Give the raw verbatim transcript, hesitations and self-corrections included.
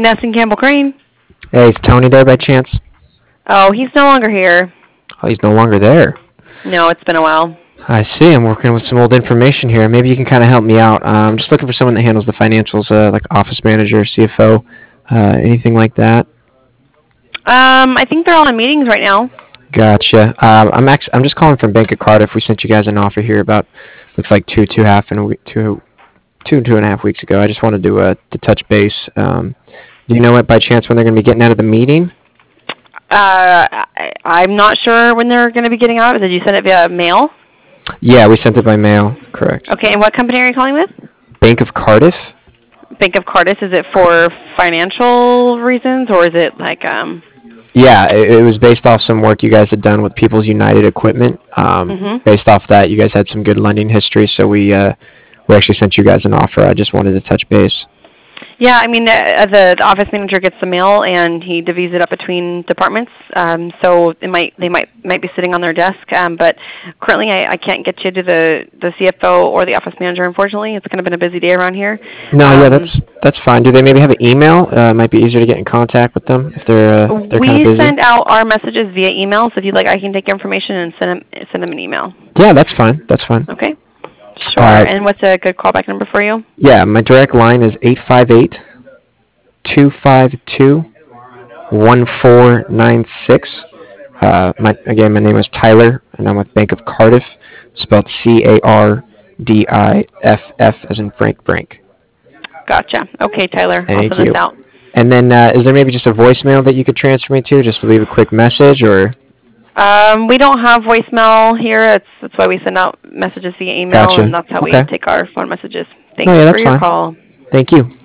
Nesson Campbell Crane. Hey, is Tony there by chance? Oh, he's no longer here. Oh, he's no longer there. No, it's been a while. I see. I'm working with some old information here. Maybe you can kind of help me out. Uh, I'm just looking for someone that handles the financials, uh, like office manager, C F O, uh, anything like that. Um, I think they're all in meetings right now. Gotcha. Um, I'm actually, I'm just calling from Bank of Cardiff. We sent you guys an offer here about looks like two two half and a week, two two two and a half weeks ago. I just wanted to uh, to touch base. Um, do you know what by chance when they're going to be getting out of the meeting? Uh, I, I'm not sure when they're going to be getting out. Did you send it via mail? Yeah, we sent it by mail. Correct. Okay, and what company are you calling with? Bank of Cardiff. Bank of Cardiff. Is it for financial reasons or is it like um? Yeah, it, it was based off some work you guys had done with People's United Equipment. Um, Mhm. Based off that, you guys had some good lending history, so we uh, we actually sent you guys an offer. I just wanted to touch base. Yeah, I mean, uh, the, the office manager gets the mail and he divvies it up between departments. Um, so it might they might might be sitting on their desk. Um, but currently, I, I can't get you to the, the C F O or the office manager. Unfortunately, it's kind of been a busy day around here. No, Um, yeah, that's that's fine. Do they maybe have an email? Uh, it might be easier to get in contact with them if they're uh, if they're kind of we busy. send out our messages via email. So if you'd like, I can take your information and send them send them an email. Yeah, that's fine. That's fine. Okay. Sure. Uh, and what's a good callback number for you? Yeah, my direct line is eight five eight, two five two, one four nine six. Uh, my again, my name is Tyler, and I'm with Bank of Cardiff, spelled C A R D I F F as in Frank Frank. Gotcha. Okay, Tyler. I'll Thank send you. this out. And then, uh, is there maybe just a voicemail that you could transfer me to, just to leave a quick message, or? Um, we don't have voicemail here. That's that's why we send out messages via email, Gotcha. and that's how Okay. we take our phone messages. Thanks No, yeah, for that's your fine. call. Thank you.